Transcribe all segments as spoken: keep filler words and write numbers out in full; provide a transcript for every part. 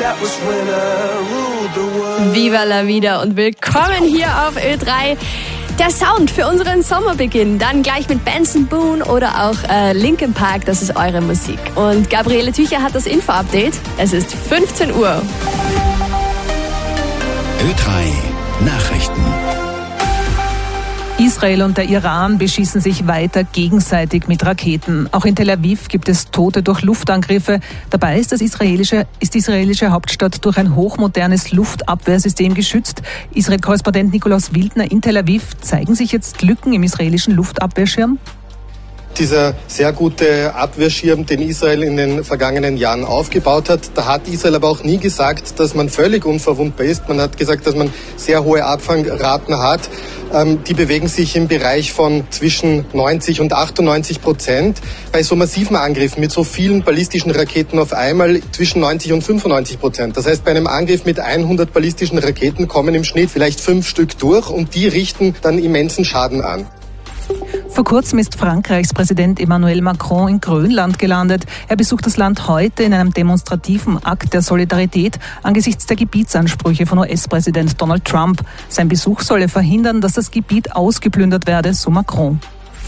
Viva la vida und willkommen hier auf Ö drei. Der Sound für unseren Sommerbeginn. Dann gleich mit Benson Boone oder auch äh, Linkin Park. Das ist eure Musik. Und Gabriele Tücher hat das Info-Update. Es ist fünfzehn Uhr. Ö drei Nachrichten. Israel und der Iran beschießen sich weiter gegenseitig mit Raketen. Auch in Tel Aviv gibt es Tote durch Luftangriffe. Dabei ist, das israelische, ist die israelische Hauptstadt durch ein hochmodernes Luftabwehrsystem geschützt. Israel-Korrespondent Nikolaus Wildner in Tel Aviv. Zeigen sich jetzt Lücken im israelischen Luftabwehrschirm? Dieser sehr gute Abwehrschirm, den Israel in den vergangenen Jahren aufgebaut hat, da hat Israel aber auch nie gesagt, dass man völlig unverwundbar ist. Man hat gesagt, dass man sehr hohe Abfangraten hat. Ähm, die bewegen sich im Bereich von zwischen neunzig und achtundneunzig Prozent. Bei so massiven Angriffen mit so vielen ballistischen Raketen auf einmal zwischen neunzig und fünfundneunzig Prozent. Das heißt, bei einem Angriff mit hundert ballistischen Raketen kommen im Schnitt vielleicht fünf Stück durch und die richten dann immensen Schaden an. Vor kurzem ist Frankreichs Präsident Emmanuel Macron in Grönland gelandet. Er besucht das Land heute in einem demonstrativen Akt der Solidarität angesichts der Gebietsansprüche von U S-Präsident Donald Trump. Sein Besuch solle verhindern, dass das Gebiet ausgeplündert werde, so Macron.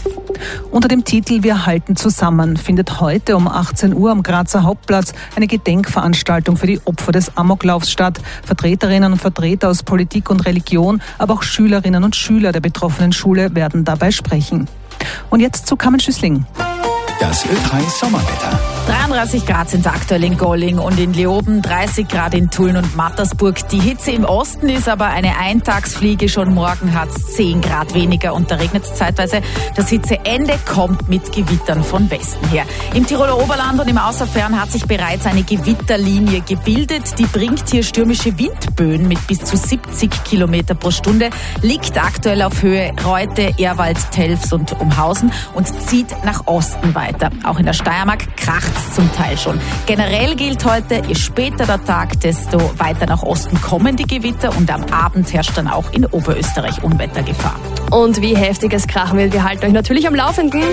Unter dem Titel Wir halten zusammen findet heute um achtzehn Uhr am Grazer Hauptplatz eine Gedenkveranstaltung für die Opfer des Amoklaufs statt. Vertreterinnen und Vertreter aus Politik und Religion, aber auch Schülerinnen und Schüler der betroffenen Schule werden dabei sprechen. Und jetzt zu Carmen Schüssling. Das Ö drei Sommerwetter. dreiunddreißig Grad sind es aktuell in Golling und in Leoben, dreißig Grad in Tulln und Mattersburg. Die Hitze im Osten ist aber eine Eintagsfliege. Schon morgen hat es zehn Grad weniger und da regnet es zeitweise. Das Hitzeende kommt mit Gewittern von Westen her. Im Tiroler Oberland und im Außerfern hat sich bereits eine Gewitterlinie gebildet. Die bringt hier stürmische Windböen mit bis zu siebzig Kilometer pro Stunde, liegt aktuell auf Höhe Reute, Ehrwald, Telfs und Umhausen und zieht nach Osten weiter. Auch in der Steiermark kracht es zum Teil schon. Generell gilt heute, je später der Tag, desto weiter nach Osten kommen die Gewitter und am Abend herrscht dann auch in Oberösterreich Unwettergefahr. Und wie heftig es krachen will, wir halten euch natürlich am Laufenden.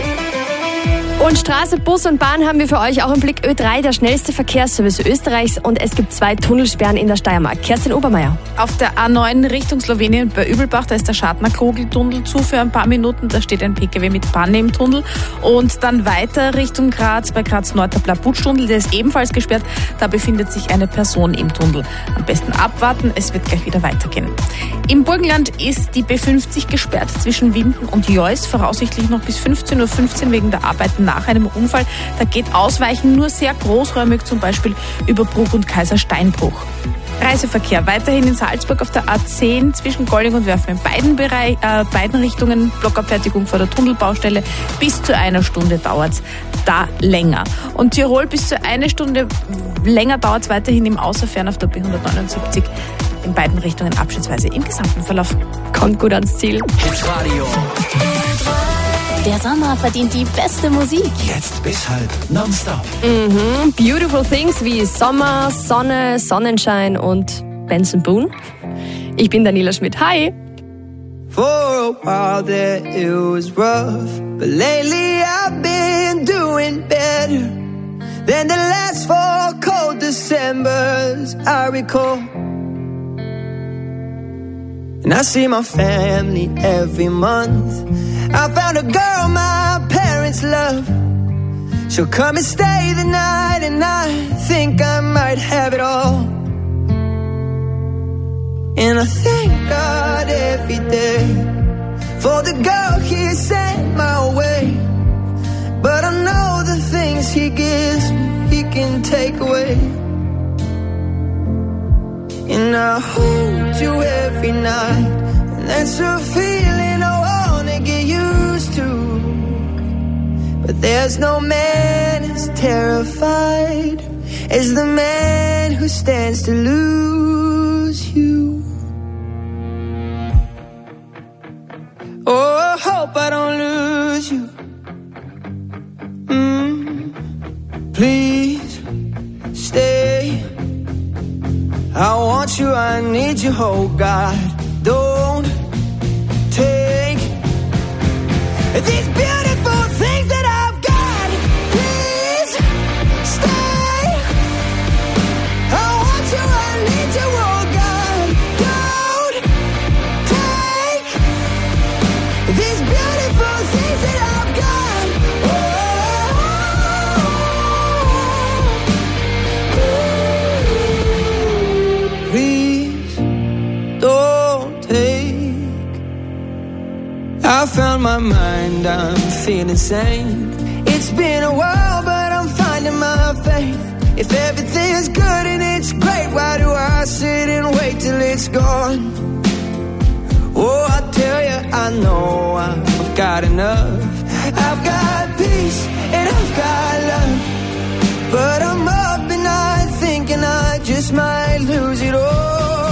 Und Straße, Bus und Bahn haben wir für euch auch im Blick. Ö drei, der schnellste Verkehrsservice Österreichs und es gibt zwei Tunnelsperren in der Steiermark. Kerstin Obermeier. Auf der A neun Richtung Slowenien bei Übelbach, da ist der Schartner-Krogel-Tunnel zu für ein paar Minuten. Da steht ein P K W mit Panne im Tunnel. Und dann weiter Richtung Graz, bei Graz-Nord der Blabutsch-Tunnel, der ist ebenfalls gesperrt. Da befindet sich eine Person im Tunnel. Am besten abwarten, es wird gleich wieder weitergehen. Im Burgenland ist die B fünfzig gesperrt zwischen Winden und Jois, voraussichtlich noch bis fünfzehn Uhr fünfzehn wegen der Arbeiten nach einem Unfall. Da geht Ausweichen nur sehr großräumig, zum Beispiel über Bruck und Kaisersteinbruch. Reiseverkehr weiterhin in Salzburg auf der A zehn zwischen Golling und Wörfen in beiden, Bereich, äh, beiden Richtungen. Blockabfertigung vor der Tunnelbaustelle. Bis zu einer Stunde dauert es da länger. Und Tirol bis zu eine Stunde länger dauert es weiterhin im Außerfern auf der B hundertneunundsiebzig. In beiden Richtungen abschnittsweise im gesamten Verlauf. Kommt gut ans Ziel. Hitradio. Der Sommer verdient die beste Musik. Jetzt bis halb nonstop. Mhm. Beautiful Things wie Sommer, Sonne, Sonnenschein und Benson Boone. Ich bin Daniela Schmidt. Hi! For a while there it was rough, but lately I've been doing better than the last four cold Decembers I recall. And I see my family every month. I found a girl my parents love. She'll come and stay the night, and I think I might have it all. And I thank God every day for the girl He sent my way. But I know the things He gives me, He can take away. And I hold you every night, and that's a feeling I wanna get used to. But there's no man as terrified as the man who stands to lose you. Oh, I hope I don't lose you. Mm, please stay. I want you, I need you, oh God. Don't take these beautiful things that I've got. Please stay. I want you, I found my mind, I'm feeling sane. It's been a while, but I'm finding my faith. If everything's good and it's great, why do I sit and wait till it's gone? Oh, I tell you, I know I've got enough. I've got peace and I've got love, but I'm up and night thinking I just might lose it all.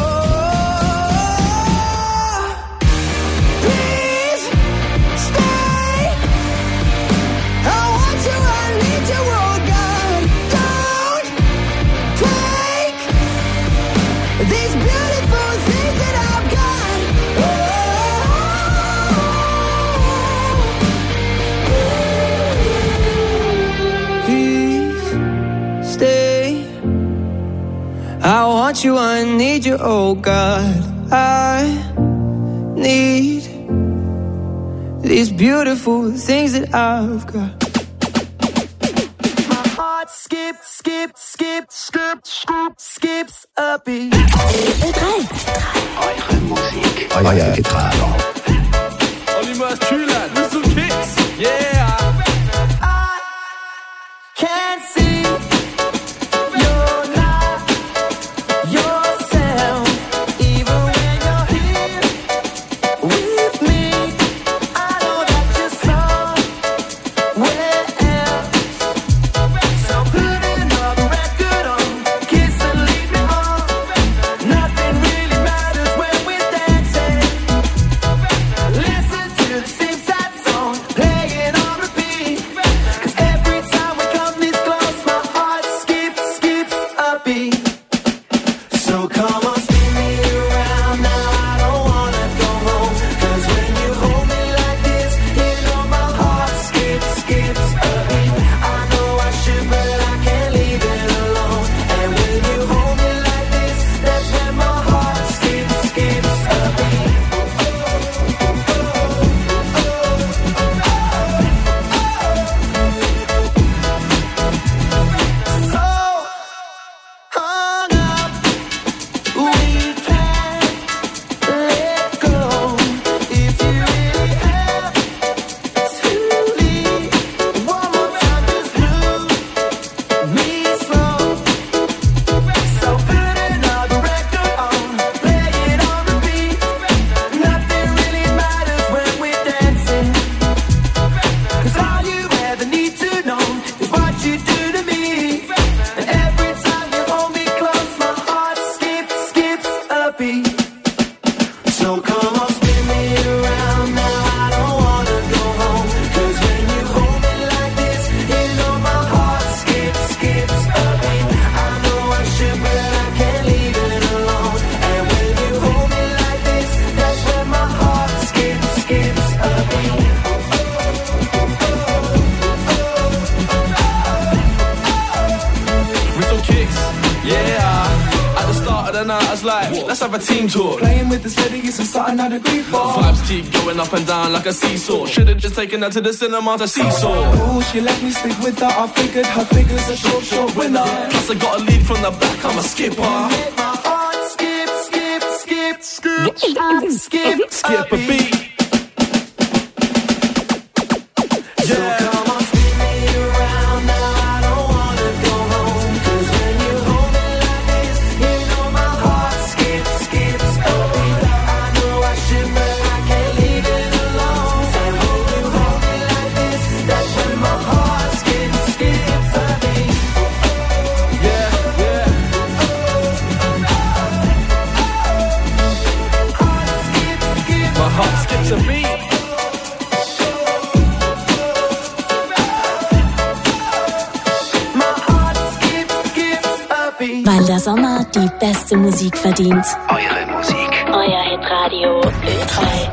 I want you, I need you, oh God. I need these beautiful things that I've got. My heart skip, skip, skip, skip, skip, skips a beat. Eure Musik, euer Getragen. Oliver Schüler, with some kicks, yeah. I can't see. Let's have a team talk. Playing with this lady isn't something I'd agree for. Vibes keep going up and down like a seesaw. Should've just taken her to the cinema to seesaw. Ooh, she let me sleep with her. I figured her figure's a short, short winner. Plus I got a lead from the back, I'm a skipper. Make my heart skip, skip, skip, skip, skip, skip, skip a beat. Yeah. Weil der Sommer die beste Musik verdient. Eure Musik. Euer Hitradio Ö drei.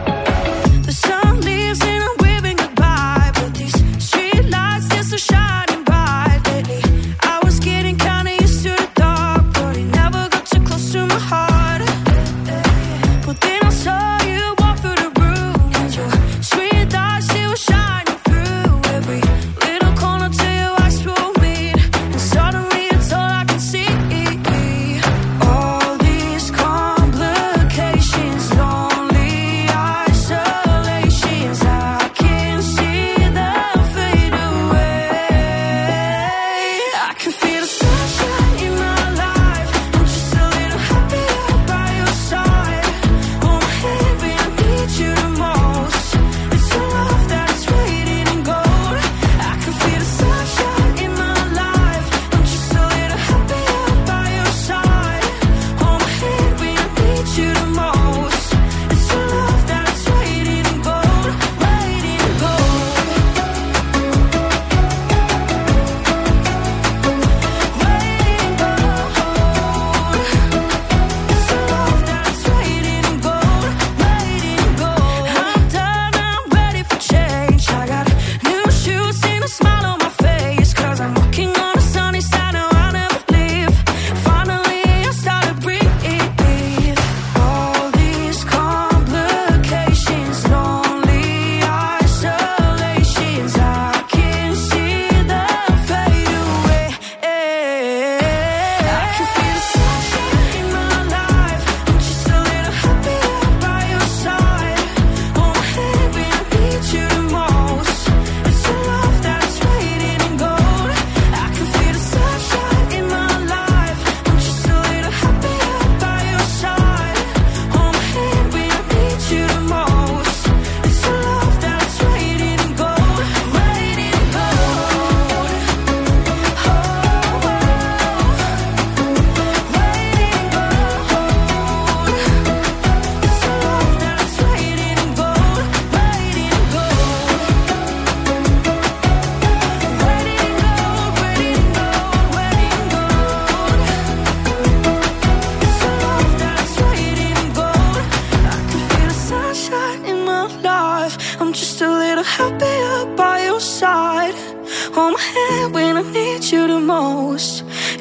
All these complications, lonely I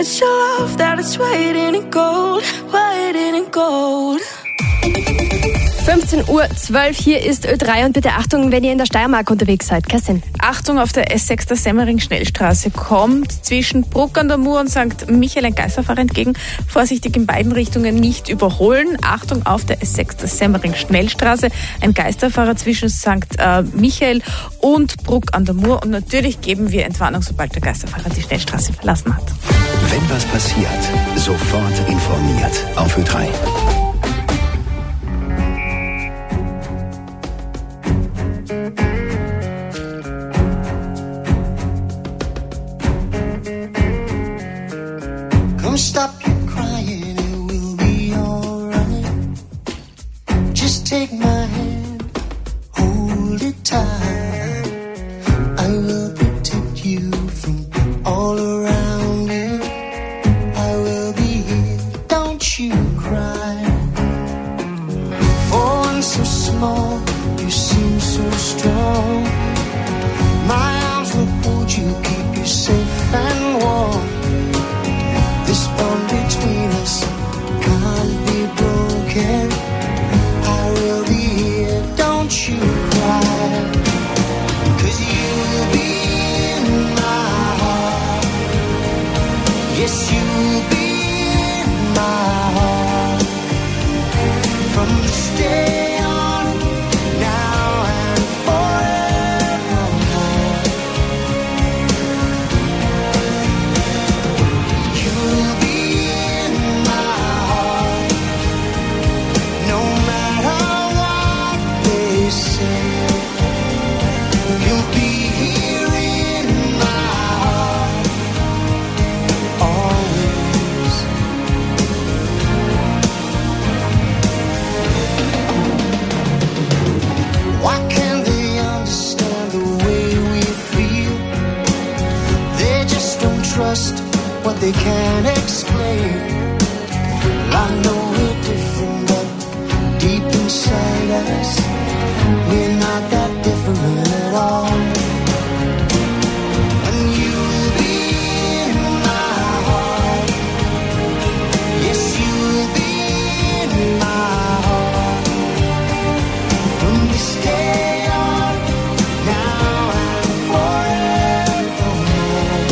It's your love that is waiting in gold, waiting in gold. fünfzehn Uhr zwölf, hier ist Ö drei und bitte Achtung, wenn ihr in der Steiermark unterwegs seid. Kerstin. Achtung, auf der S sechs der Semmering-Schnellstraße kommt zwischen Bruck an der Mur und Sankt Michael ein Geisterfahrer entgegen. Vorsichtig in beiden Richtungen nicht überholen. Achtung, auf der S sechs der Semmering-Schnellstraße ein Geisterfahrer zwischen Sankt äh, Michael und Bruck an der Mur. Und natürlich geben wir Entwarnung, sobald der Geisterfahrer die Schnellstraße verlassen hat. Wenn was passiert, sofort informiert auf Ö drei. Come stop your crying, it will be alright. Just take my hand, hold it tight. I will protect you from all around you. I will be here, don't you cry. For one so small, you seem so strong. My arms will hold you, keep you safe and warm. This bond between us can't be broken. I will be here, don't you cry. 'Cause you'll be in my heart. Yes, you'll be in my heart. From this day on, now and forevermore. You'll be in my heart, no matter what they say. You'll be here in my heart, always. Why can't they understand the way we feel? They just don't trust what they can't explain. I know we're different, but deep inside us, we're not that different at all. And you'll be in my heart. Yes, you'll be in my heart. From this day on, now and forevermore.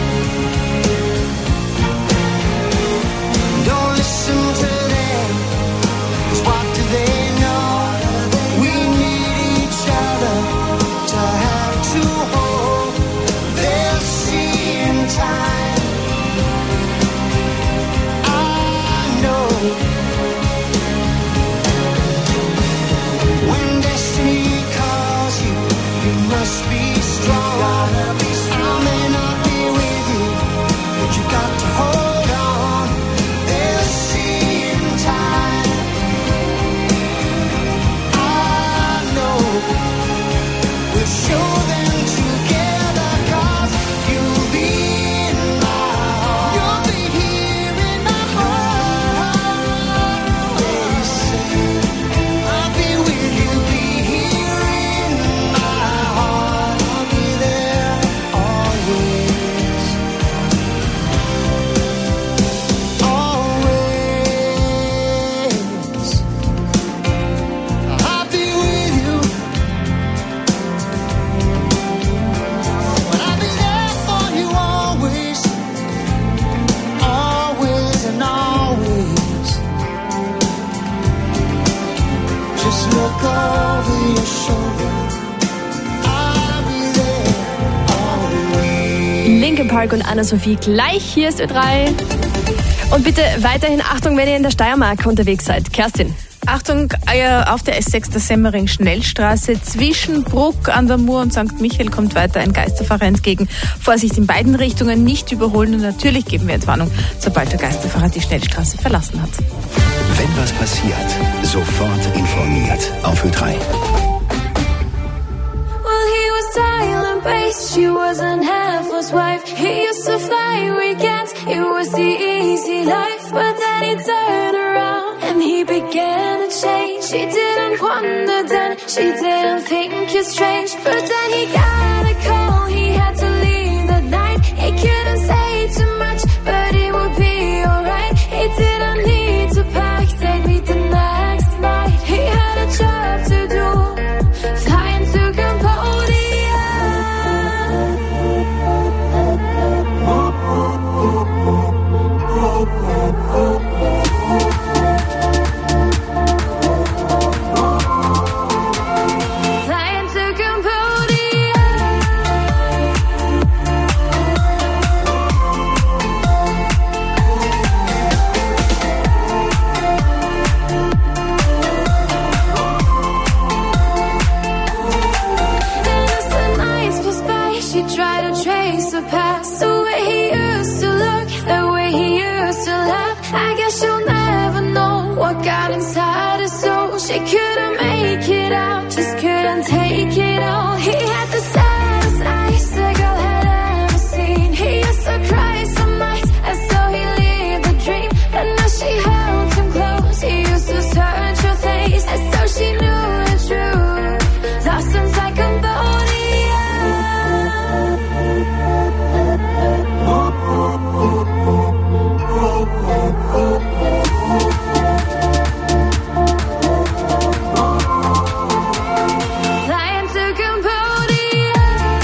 Don't listen to them, 'cause what do they know? We need each other to have to hold. They'll see in time. I know. When destiny calls you, you must be strong. I may not be with you, but you got to hold on. They'll see in time. I know. We'll show them together, 'cause you'll be in my heart. You'll be here in my heart. They say I'll be with you, be here in my heart. I'll be there always, always. I'll be with you, but I'll be there for you always, always and always. Just look over your shoulder. I'll be there always. Linkin Park und Anna-Sophie gleich. Hier ist Ö drei. Und bitte weiterhin Achtung, wenn ihr in der Steiermark unterwegs seid. Kerstin. Achtung, äh, auf der S sechs der Semmering-Schnellstraße zwischen Bruck an der Mur und Sankt Michael kommt weiter ein Geisterfahrer entgegen. Vorsicht in beiden Richtungen, nicht überholen und natürlich geben wir Entwarnung, sobald der Geisterfahrer die Schnellstraße verlassen hat. Wenn was passiert, sofort informiert auf Ö drei. Well, he was dial and bass, she wasn't half his wife. He used to fly weekends, it was the easy life. But then he turned around and he began to change. She didn't wonder then, she didn't think you're strange. But then he got a call, he had to leave that night. He couldn't say too much, but he used to laugh. I guess she'll never know what got inside her soul. She couldn't make it out, just couldn't take it all. He had the saddest eyes a girl had ever seen. He used to cry some nights as though he lived a dream. And as she held him close, he used to search her face as though she knew the truth. Lost inside Cambodia. Flying to Cambodia.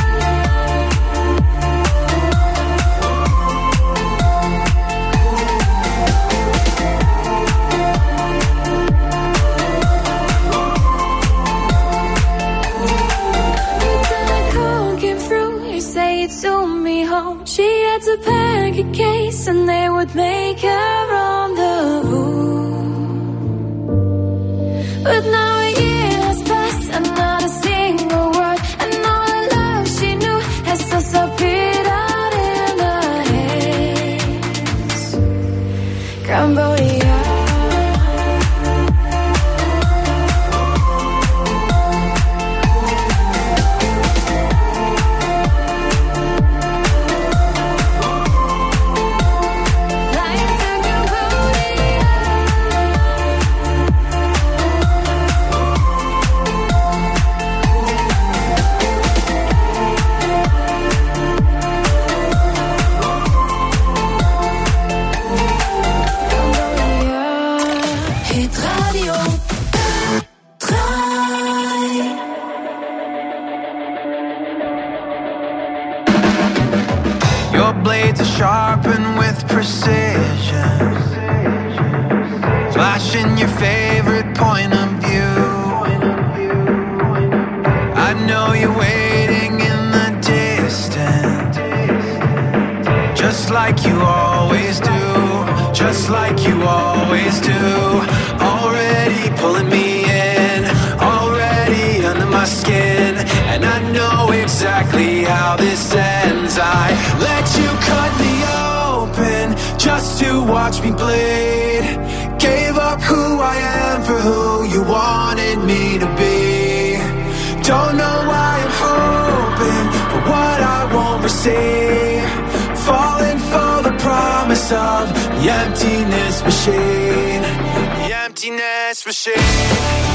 Soon me home. She had to pack a case and they would make her rendezvous. But now a year has passed and not a single word, and all the love she knew has disappeared out in the haze. Cambodia. Your blades are sharpened with precision, flashing your favorite point of view. I know you're waiting in the distance, just like you always do, just like you always do. Already pulling me in, already under my skin, and I know exactly how this ends. I let you cut me open just to watch me bleed. Gave up who I am for who you wanted me to be. Don't know why I'm hoping for what I won't receive. Falling for the promise of the emptiness machine. The emptiness machine.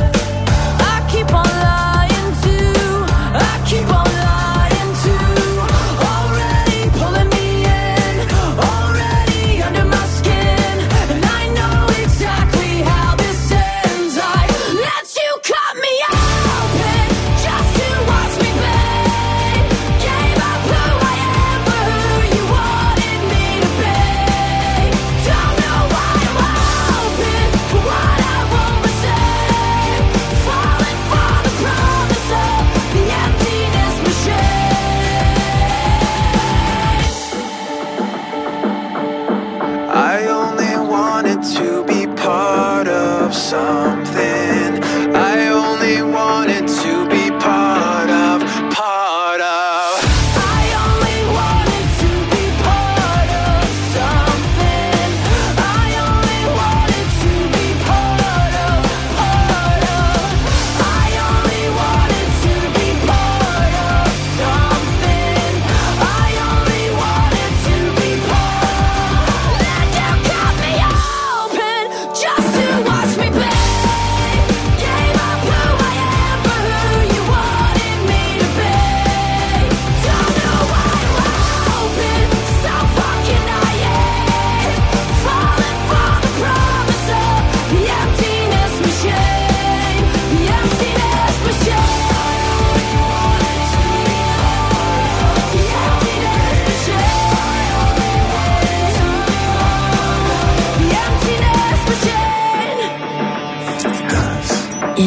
Keep on lying to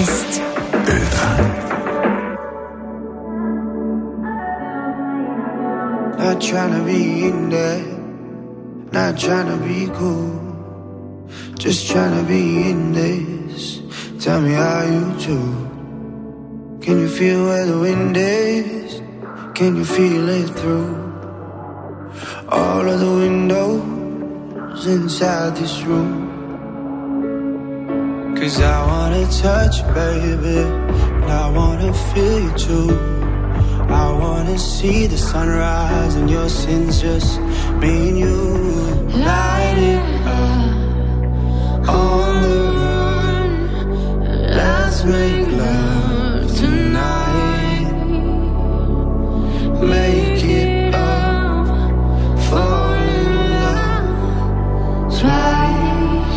ist Ö drei. Not tryna be in there, not tryna be cool, just tryna be in this. Tell me how you do. Can you feel where the wind is? Can you feel it through all of the windows inside this room? Cause I wanna touch you, baby, and I wanna feel you too. I wanna see the sunrise and your sins, just me and you. Light it up on the run. Let's make love tonight. Make it up, fall in love twice.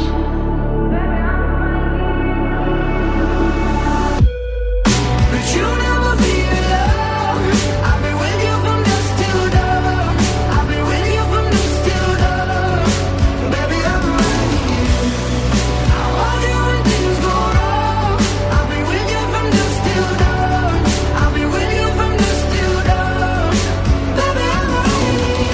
But you never be alone. I'll be with you from dusk till dawn. I'll be with you from dusk till dawn. Baby, I'm right here. I'll hold you when things go wrong. I'll be with you from dusk till dawn. I'll be with you from dusk till dawn. Baby, I'm right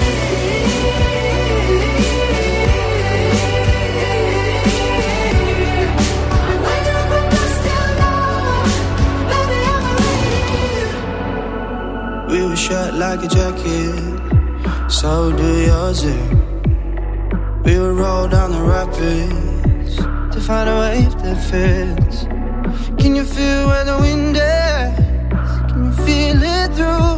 here. I'll be with you from dusk till dawn. Baby, I'm right here. We were shut like a jacket, so do yours. eh? We would roll down the rapids to find a wave that fits. Can you feel where the wind is? Can you feel it through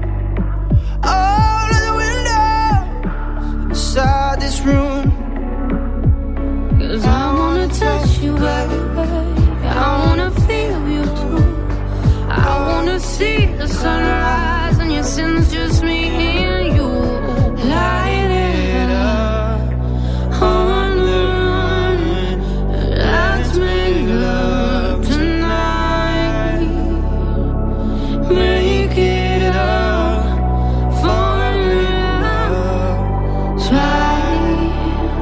all of the windows inside this room? Cause I wanna touch you, baby. I wanna feel you too. I wanna see the sunrise and your sins, just me and you. Light it up on the run. Let's make love tonight. Make it up, fall in love twice.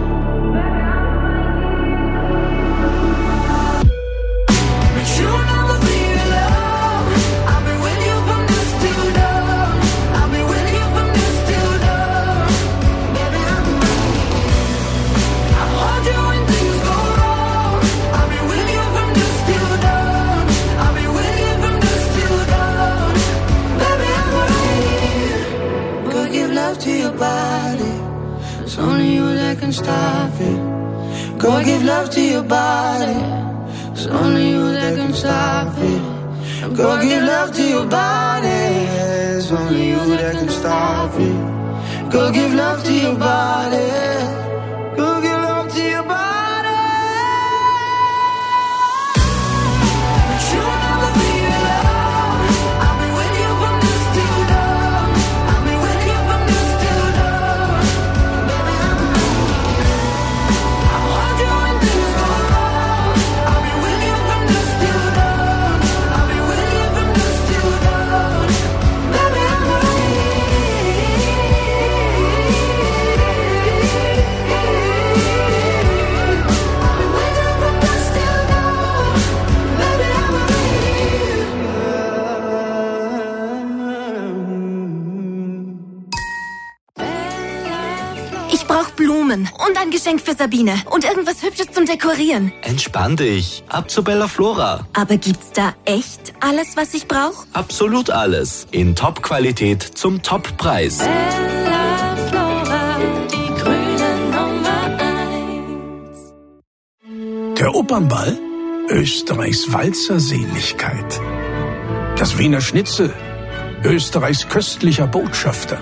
But you'll never be alone. I'll be with you from dusk till dawn. I'll be with you from dusk till dawn. Baby, I'm right here. I'll hold you when things go wrong. I'll be with you from dusk till dawn. I'll be with you from dusk till dawn. Baby, I'm right here. Go give love to your body. It's only you that can stop it. Go give love to your body. It's only you that can stop it. Go give love to your body. It's only you that can stop it. Go give love to your body. Go give love to your body. But you'll never be alone. I'll be with you from dusk till dawn. I'll be with you from dusk till dawn. Baby, I'm right here. I'll hold you when things go wrong. I'll be with you from dusk till dawn. I'll be with you from dusk till dawn. Baby, I'm right Ich brauche Blumen und ein Geschenk für Sabine und irgendwas Hübsches zum Dekorieren. Entspann dich. Ab zu Bella Flora. Aber gibt's da echt alles, was ich brauche? Absolut alles. In Top-Qualität zum Top-Preis. Bella Flora, die grüne Nummer eins. Der Opernball? Österreichs Walzerseligkeit. Das Wiener Schnitzel? Österreichs köstlicher Botschafter.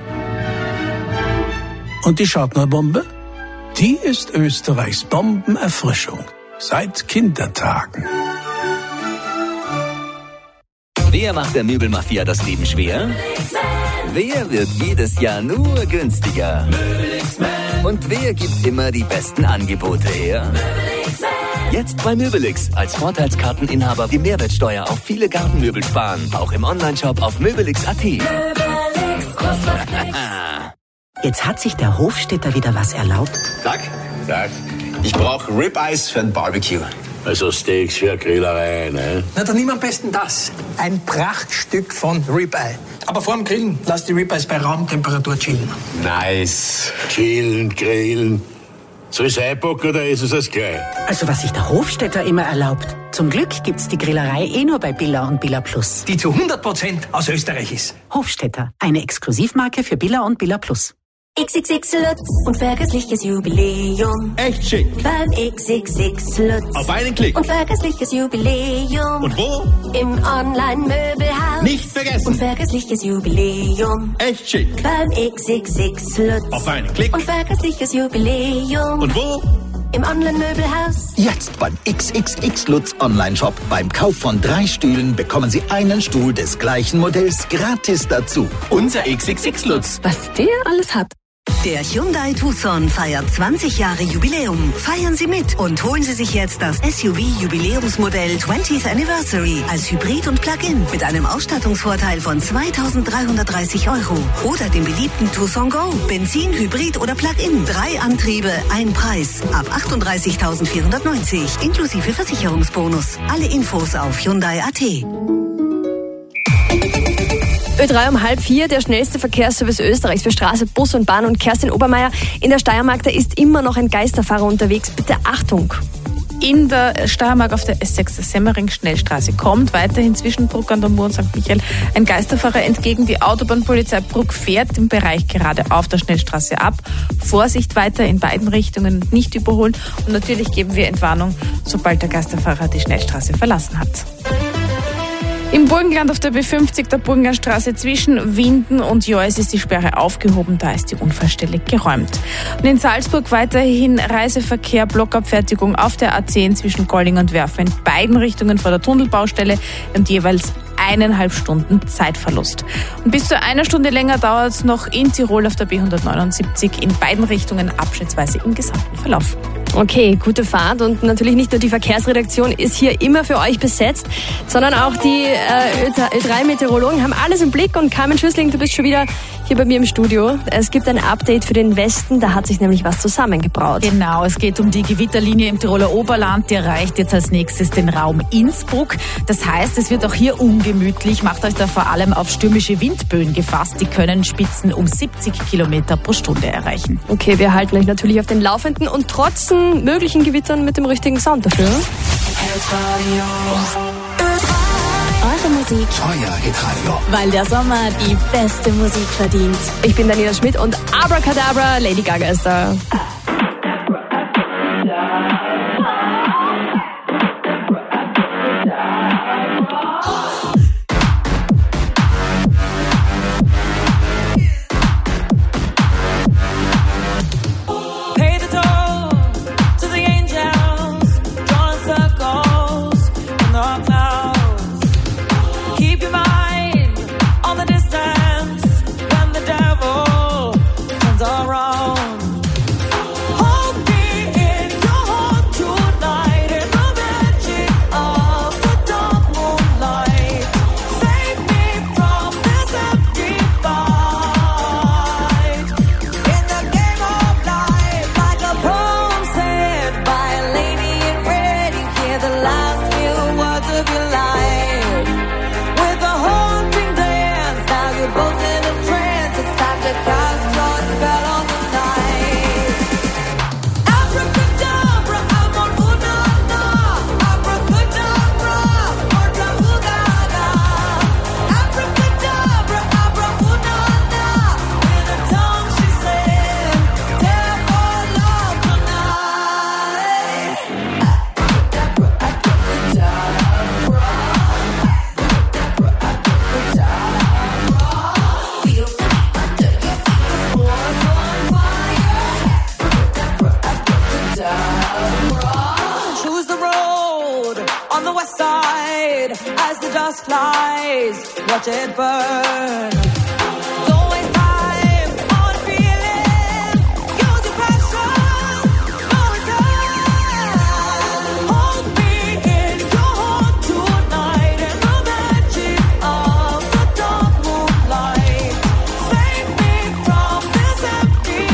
Und die Schartnerbombe? Die ist Österreichs Bombenerfrischung. Seit Kindertagen. Wer macht der Möbelmafia das Leben schwer? Wer wird jedes Jahr nur günstiger? Und wer gibt immer die besten Angebote her? Jetzt bei Möbelix als Vorteilskarteninhaber die Mehrwertsteuer auf viele Gartenmöbel sparen. Auch im Onlineshop auf möbelix punkt at. Jetzt hat sich der Hofstädter wieder was erlaubt. Tag. Tag. Ich brauche Ribeyes für ein Barbecue. Also Steaks für eine Grillerei, ne? Na, dann nimm am besten das. Ein Prachtstück von Ribeye. Aber vor dem Grillen lass die Ribeyes bei Raumtemperatur chillen. Nice. Chillen, grillen. Soll ich einpacken oder ist es das gleich? Also was sich der Hofstädter immer erlaubt. Zum Glück gibt's die Grillerei eh nur bei Billa und Billa Plus. Die zu hundert Prozent aus Österreich ist. Hofstädter, eine Exklusivmarke für Billa und Billa Plus. X X X Lutz, unvergessliches Jubiläum. Echt schick. Beim X X X Lutz. Auf einen Klick. Unvergessliches Jubiläum. Und wo? Im Online-Möbelhaus. Nicht vergessen. Unvergessliches Jubiläum. Echt schick. Beim X X X Lutz. Auf einen Klick. Unvergessliches Jubiläum. Und wo? Im Online-Möbelhaus. Jetzt beim X X X Lutz Online-Shop. Beim Kauf von drei Stühlen bekommen Sie einen Stuhl des gleichen Modells gratis dazu. Unser X X X Lutz. Was der alles hat. Der Hyundai Tucson feiert zwanzig Jahre Jubiläum. Feiern Sie mit und holen Sie sich jetzt das S U V-Jubiläumsmodell twentieth Anniversary als Hybrid und Plug-in mit einem Ausstattungsvorteil von zweitausenddreihundertdreißig Euro. Oder den beliebten Tucson Go. Benzin, Hybrid oder Plug-in. Drei Antriebe, ein Preis. Ab achtunddreißigtausendvierhundertneunzig inklusive Versicherungsbonus. Alle Infos auf Hyundai Punkt A T. Ö drei um halb vier, der schnellste Verkehrsservice Österreichs für Straße, Bus und Bahn. Und Kerstin Obermeier, in der Steiermark, da ist immer noch ein Geisterfahrer unterwegs. Bitte Achtung. In der Steiermark auf der S sechs der Semmering-Schnellstraße kommt weiterhin zwischen Bruck an der Mur und Sankt Michael ein Geisterfahrer entgegen. Die Autobahnpolizei Bruck fährt im Bereich gerade auf der Schnellstraße ab. Vorsicht weiter in beiden Richtungen, nicht überholen. Und natürlich geben wir Entwarnung, sobald der Geisterfahrer die Schnellstraße verlassen hat. Im Burgenland auf der B fünfzig, der Burgenlandstraße zwischen Winden und Jois ist die Sperre aufgehoben, da ist die Unfallstelle geräumt. Und in Salzburg weiterhin Reiseverkehr, Blockabfertigung auf der A zehn zwischen Golling und Werfen in beiden Richtungen vor der Tunnelbaustelle und jeweils eineinhalb Stunden Zeitverlust. Und bis zu einer Stunde länger dauert es noch in Tirol auf der B hundertneunundsiebzig in beiden Richtungen abschnittsweise im gesamten Verlauf. Okay, gute Fahrt. Und natürlich nicht nur die Verkehrsredaktion ist hier immer für euch besetzt, sondern auch die äh, Ö drei Meteorologen haben alles im Blick. Und Carmen Schüssling, du bist schon wieder hier bei mir im Studio. Es gibt ein Update für den Westen, da hat sich nämlich was zusammengebraut. Genau, es geht um die Gewitterlinie im Tiroler Oberland. Die erreicht jetzt als nächstes den Raum Innsbruck. Das heißt, es wird auch hier ungemütlich. Macht euch da vor allem auf stürmische Windböen gefasst. Die können Spitzen um siebzig Kilometer pro Stunde erreichen. Okay, wir halten euch natürlich auf den Laufenden und trotz möglichen Gewittern mit dem richtigen Sound dafür. Eure Musik. Euer Hitradio. Weil der Sommer die beste Musik verdient. Ich bin Daniela Schmidt und Abracadabra, Lady Gaga ist da. Watch it burn.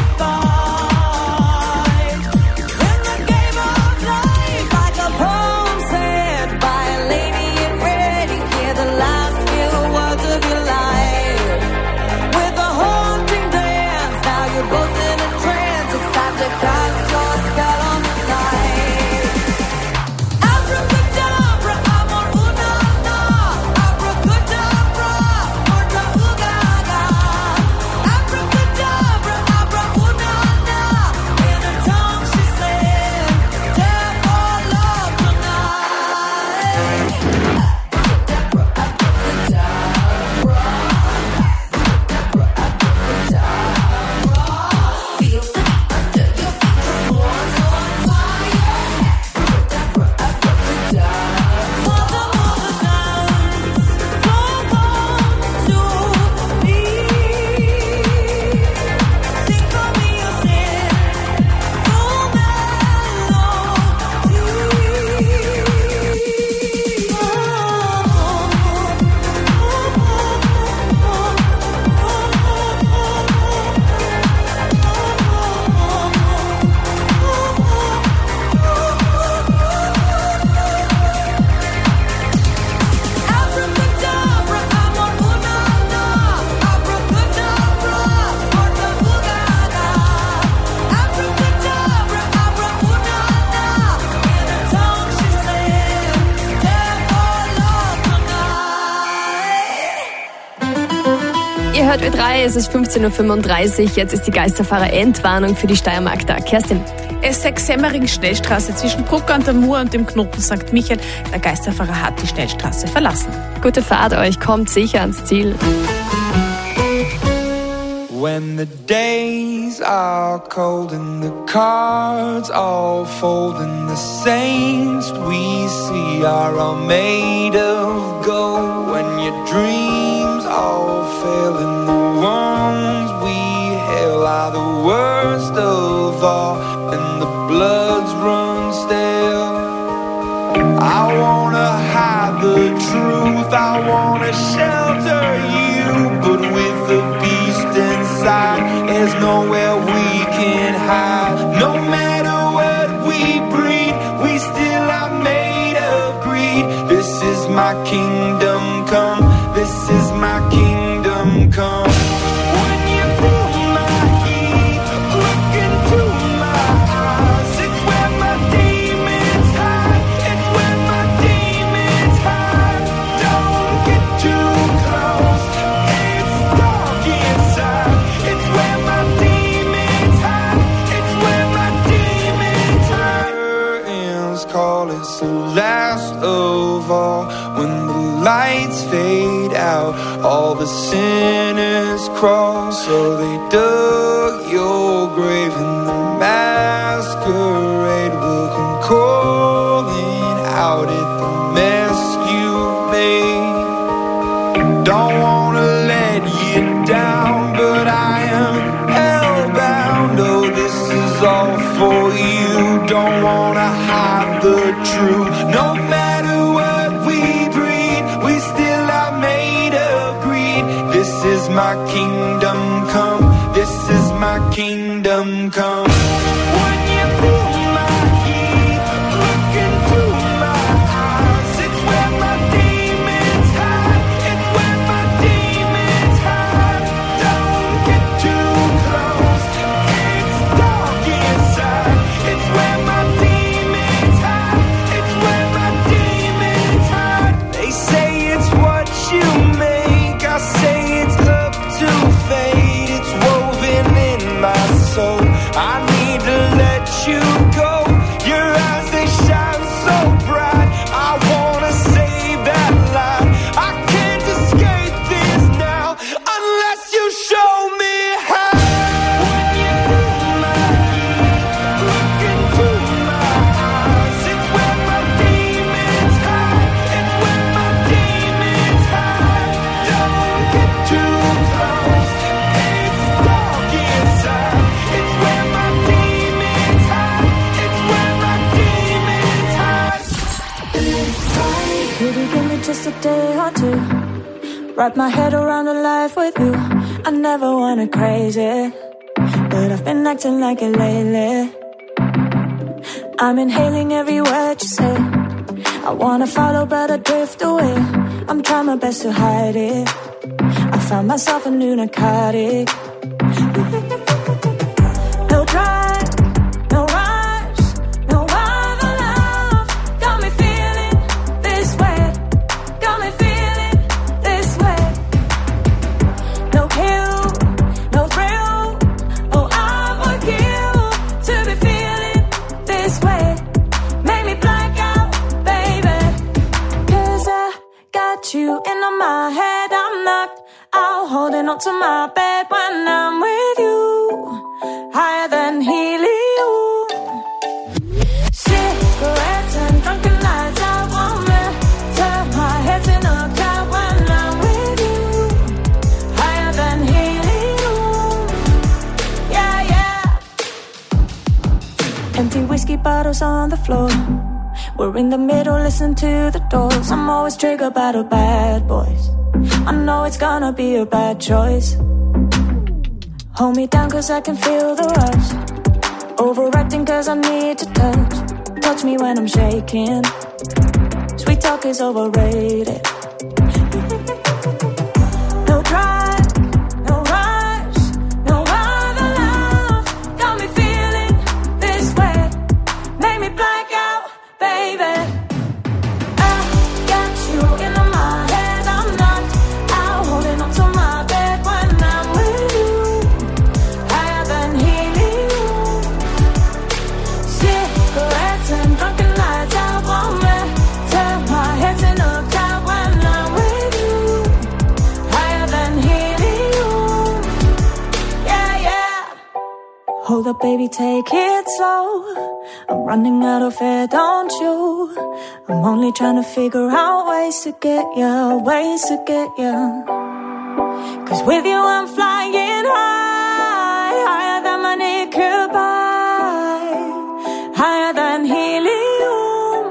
Like a pro hört Ö drei, es ist fünfzehn Uhr fünfunddreißig. Jetzt ist die Geisterfahrer-Entwarnung für die Steiermark da. Kerstin. S sechs Semmering-Schnellstraße zwischen Bruck an der Mur und dem Knoten Sankt Michael. Der Geisterfahrer hat die Schnellstraße verlassen. Gute Fahrt euch, kommt sicher ans Ziel. When the days are cold and the cards all fold and the saints we see are all made of gold, when your dreams all fail and the ones we hail are the worst of all and the bloods run stale. I wanna hide the truth, I wanna shelter you, but with the beast inside, there's nowhere we can hide. No matter what we breed, we still are made of greed. This is my kingdom come, this is my kingdom come. When you feel my heat, look into my eyes, it's where my demons hide, it's where my demons hide. Don't get too close, it's dark inside, it's where my demons hide, it's where my demons hide. Curtains call, it's the last of all. When the lights fade out, all the sinners crawl. So they dug your grave and the masquerade will come calling out at the mess you made. Don't wanna let you down, but I am hellbound. Oh, this is all for you. Don't wanna hide the truth. No matter what we breed, we still are made of greed. This is my kingdom come, this is my kingdom come. When you feel my heat, look into my eyes, it's where my demons hide, it's where my demons hide. Don't get too close, it's dark inside, it's where my demons hide, it's where my demons hide. They say it's what you make, I say it's up to fate, it's woven in my soul. I need to let you go, your eyes they shine so bright, I wanna save that light. I can't escape this now, unless you show me how. When you feel my heat, look into my eyes, it's where my demons hide, it's where my demons hide. Don't get too close, it's dark inside, it's where my demons hide, it's where my demons hide. Could you give me just a day or two? Wrap my head around a life with you. I never wanted crazy, but I've been acting like it lately. I'm inhaling every word you say. I wanna follow but I drift away. I'm trying my best to hide it. I found myself a new narcotic. No drive, no rush, no other love. Got me feeling this way, got me feeling this way. No kill, no thrill, oh I would kill to be feeling this way. Make me black out, baby, 'cause I got you in my head, I'm knocked out, holding on to my bed when I'm with you, higher than helium. Cigarettes and drunken nights, I want me, turn my head in a cloud when I'm with you, higher than helium. Yeah, yeah. Empty whiskey bottles on the floor, we're in the middle, listen to the doors. I'm always triggered by the bad boys, I know it's gonna be a bad choice. Hold me down 'cause I can feel the rush, overacting 'cause I need to touch. Touch me when I'm shaking, sweet talk is overrated. No drive, no rush, no other love. Got me feeling this way, make me black out, baby. I got you in my head, I'm knocked out, holding on to my bed when I up, baby, take it slow. I'm running out of air, don't you? I'm only trying to figure out ways to get you, ways to get you. Cause with you I'm flying high, higher than my naked eye, higher than helium.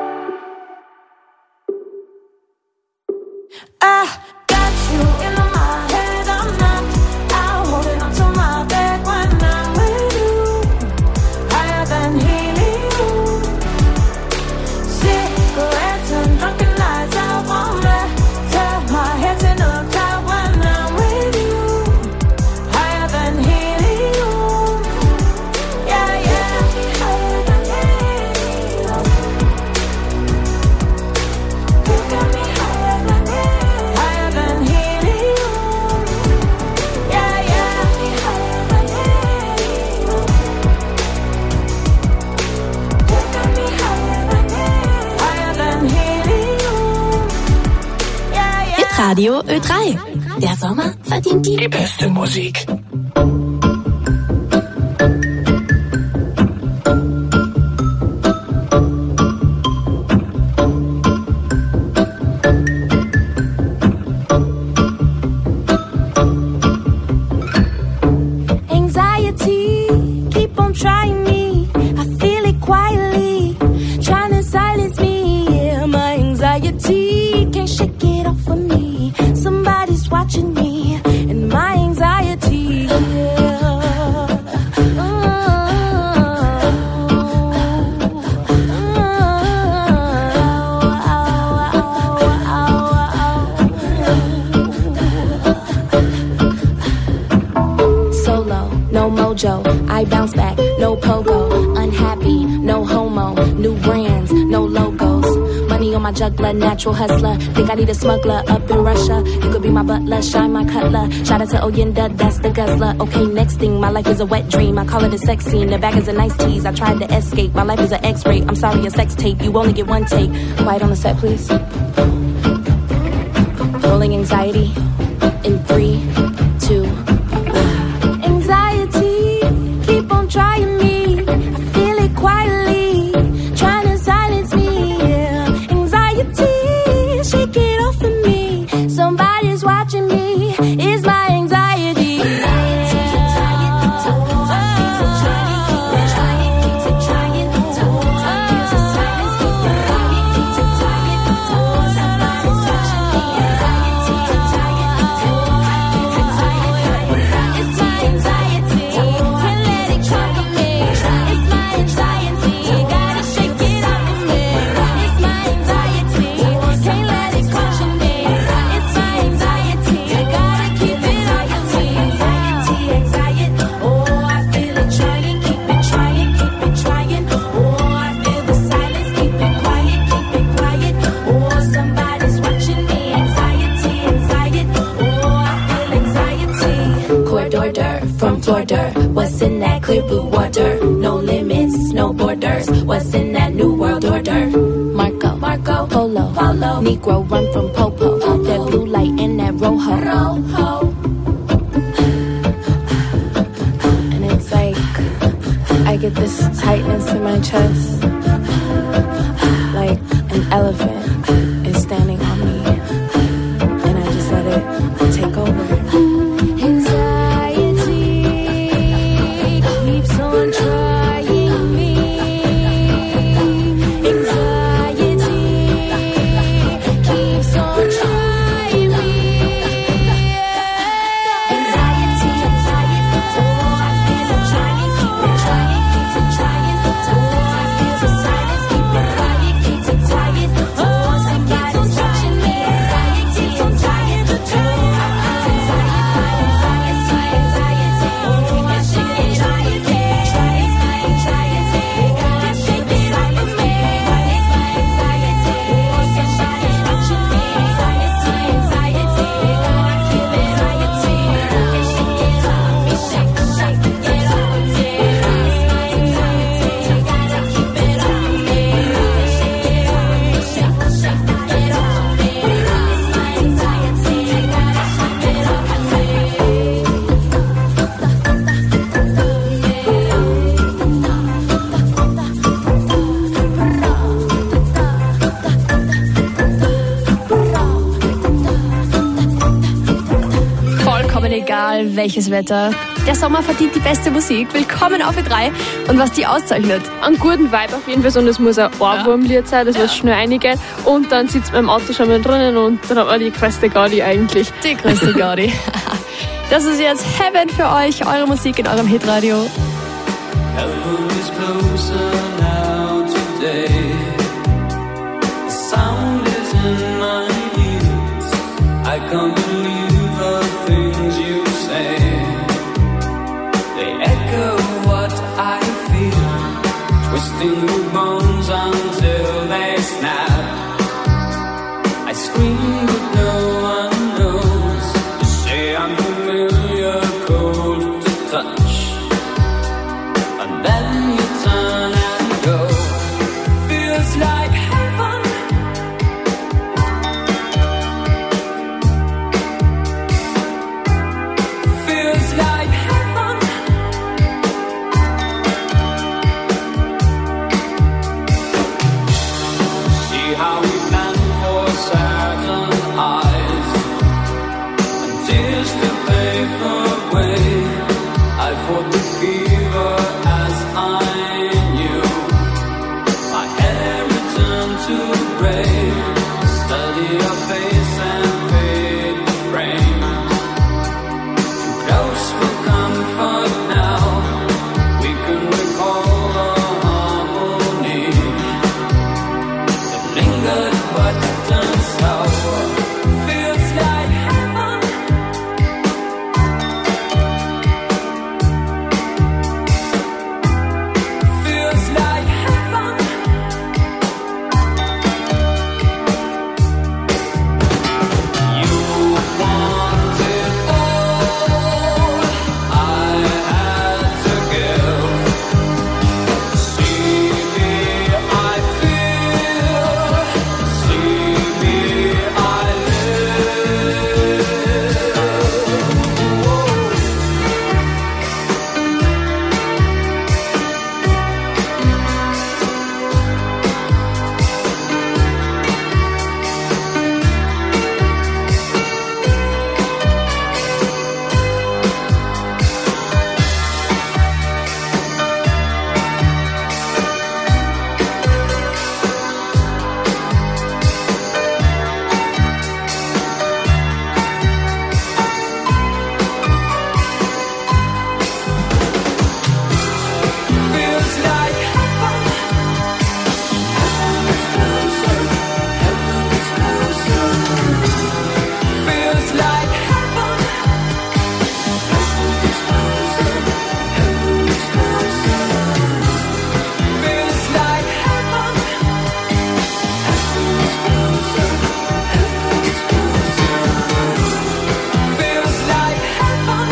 I got you in my head, I'm knocked out, holding on to my bed when I'm with you, higher than helium. Cigarettes and drunken nights, I won't let tell my head's in a cloud when I'm with you, higher than helium. Yeah, yeah, higher than helium. You got me higher than helium, higher than helium. Yeah, yeah, higher than helium. You got me higher than helium, higher than helium. Yeah, yeah. Hitradio Ö drei. Der Sommer verdient die, Die beste Musik. Anxiety, keep on trying me. I feel it quietly, trying to silence me. Yeah, my anxiety can't shake it off of me. Somebody's watching me, and my anxiety. Yeah. Solo, no mojo, I bounce back, no pogo. Unhappy, no homo, new brands, no logos. Money on my juggler, natural hustler. Think I need a smuggler up in Russia. You could be my butler, shine my cutler. Shout out to Oyenda, that's the guzzler. Okay, next thing, my life is a wet dream. I call it a sex scene, the bag is a nice tease. I tried to escape, my life is an X-ray. I'm sorry, a sex tape, you only get one take. Quiet on the set, please. Rolling anxiety in three, two, one. Anxiety, keep on trying me. I feel it quietly, trying to silence me. Yeah. Anxiety, shake it off of me. Somebody's watching me. It's my anxiety. From Florida, what's in that clear blue water? No limits, no borders. What's in that new world order? Marco, Marco, Polo, Polo, Negro run from Popo. That blue light and that rojo. Rojo. And it's like I get this tightness in my chest, like an elephant is standing on me, and I just let it take over. Oh egal welches Wetter. Der Sommer verdient die beste Musik. Willkommen auf E drei. Und was die auszeichnet? Einen guten Vibe auf jeden Fall. Und es muss ein Ohrwurmlied sein, das was schnell reingeht. Und dann sitzt man im Auto schon mal drinnen und dann hat man die größte Gaudi eigentlich. Die größte Gaudi. Das ist jetzt Heaven für euch. Eure Musik in eurem Hitradio. Heaven is closer now today. The sound is in my ears. I can't believe the things you say. They echo what I feel, twisting the bones until they snap. I scream but no one knows. You say I'm familiar, cold to touch. And then you turn and go. Feels like heaven. Feels like heaven. See how we plan for certain eyes and tears to pave the way. I fought the fever as I knew. My hair returned to gray. Study your face and fade the frame. Too close for comfort now. We can recall the harmony that lingered but turned sour. Feels like heaven. Feels like heaven. You want it all. I had to give. See me, I feel. See me, I live. Feels like heaven. Heaven is closer. Heaven is closer. Feels like heaven. Heaven is closer. Heaven is closer. Feels like heaven. Heaven is closer. Heaven is closer. Feels like heaven.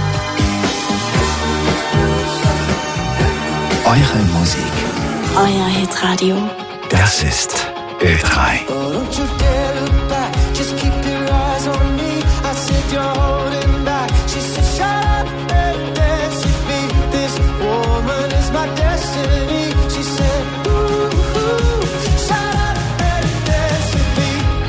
Eure Musik. Euer Hitradio. Das ist Ö drei. Don't you dare look back, just keep your eyes on me. I said you're holding back. She said shut up and dance with me. This woman is my destiny. She said ooh, ooh, shut up and dance with me.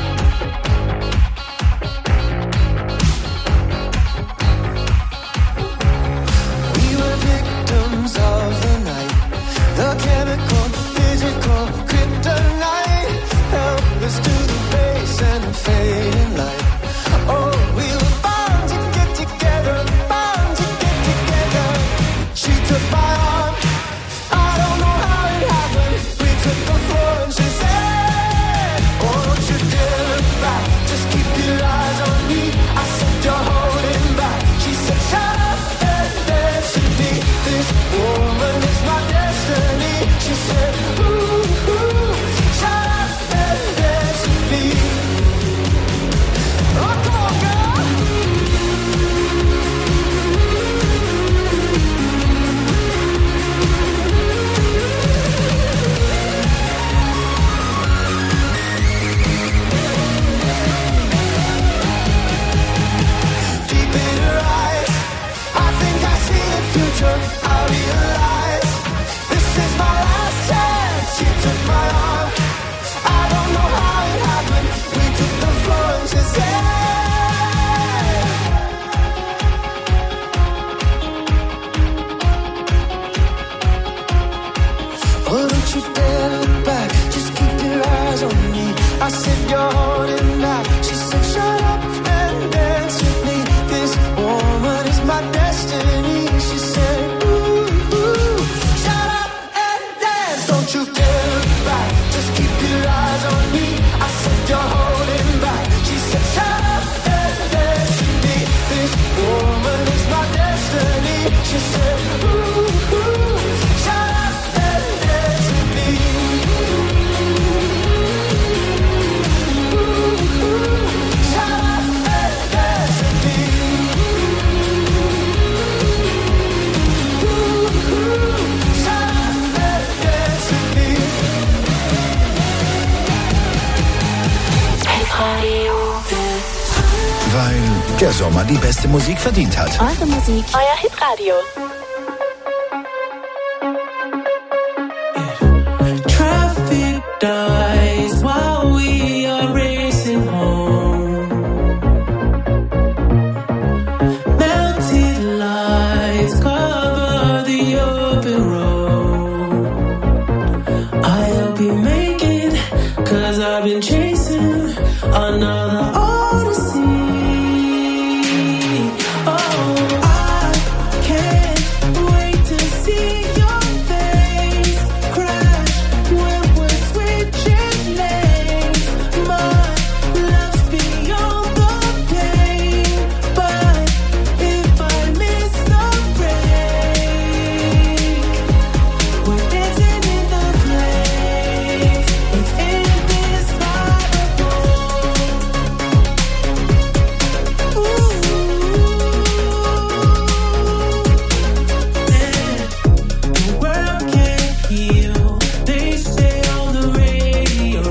We were victims of the night. The chemical, physical, kryptonite. Helpless to the base. der Sommer die beste Musik verdient hat. Eure Musik, euer Hitradio. Traffic dies while we are racing home. Melted lights cover the open road. I'll be making, cause I've been chasing another odyssey. Oh, I can't wait to see your face crash when we're switching lanes. My love's beyond the pain, but if I miss the break, we're dancing in the place. It's indescribable. The world can't heal, they say on the radio.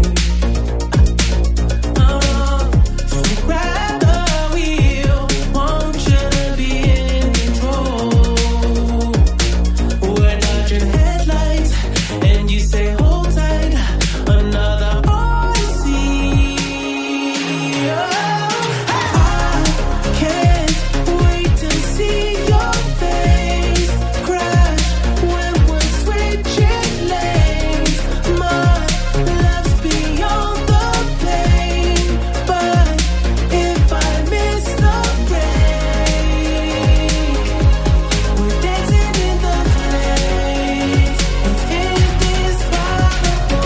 Oh, so grab the wheel, want you to be in control. We're dodging headlights, and you say hold tight, another odyssey. Oh, I can't wait to see your face crash when we're switching lanes. My love's beyond the pain, but if I miss the break, we're dancing in the place. It's indescribable.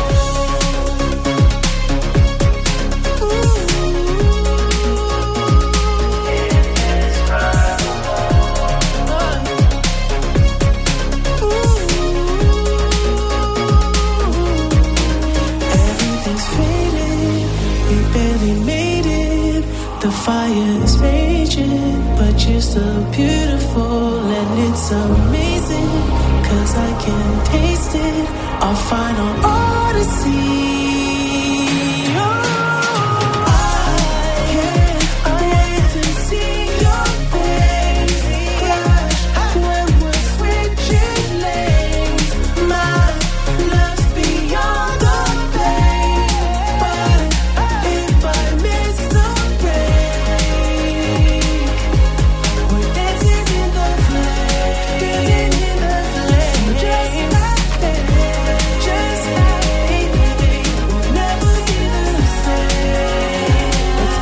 Everything's faded, we barely made it. The fire is raging, but you're still beautiful and it's amazing. Cause I can taste it, our final odyssey. Oh, I can't wait to see your face crash when we're switching lanes. My love's beyond the pain, but if I miss the break, we're dancing in the flame, dancing in the flame, just like that, just like it. We'll never be the same. It's